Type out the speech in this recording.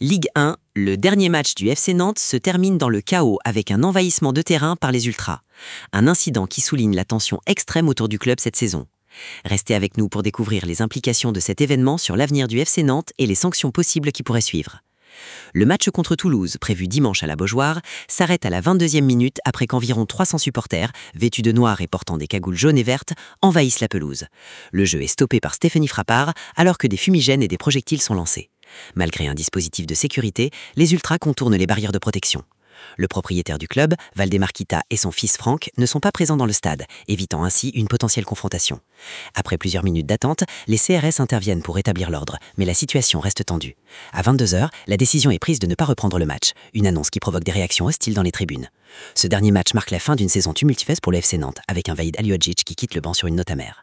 Ligue 1, le dernier match du FC Nantes se termine dans le chaos avec un envahissement de terrain par les Ultras. Un incident qui souligne la tension extrême autour du club cette saison. Restez avec nous pour découvrir les implications de cet événement sur l'avenir du FC Nantes et les sanctions possibles qui pourraient suivre. Le match contre Toulouse, prévu dimanche à la Beaujoire, s'arrête à la 22e minute après qu'environ 300 supporters, vêtus de noir et portant des cagoules jaunes et vertes, envahissent la pelouse. Le jeu est stoppé par Stéphanie Frappard alors que des fumigènes et des projectiles sont lancés. Malgré un dispositif de sécurité, les Ultras contournent les barrières de protection. Le propriétaire du club, Valdemar Kita, et son fils Franck ne sont pas présents dans le stade, évitant ainsi une potentielle confrontation. Après plusieurs minutes d'attente, les CRS interviennent pour rétablir l'ordre, mais la situation reste tendue. À 22h, la décision est prise de ne pas reprendre le match, une annonce qui provoque des réactions hostiles dans les tribunes. Ce dernier match marque la fin d'une saison tumultueuse pour le FC Nantes, avec un Vahid Halilhodžić qui quitte le banc sur une note amère.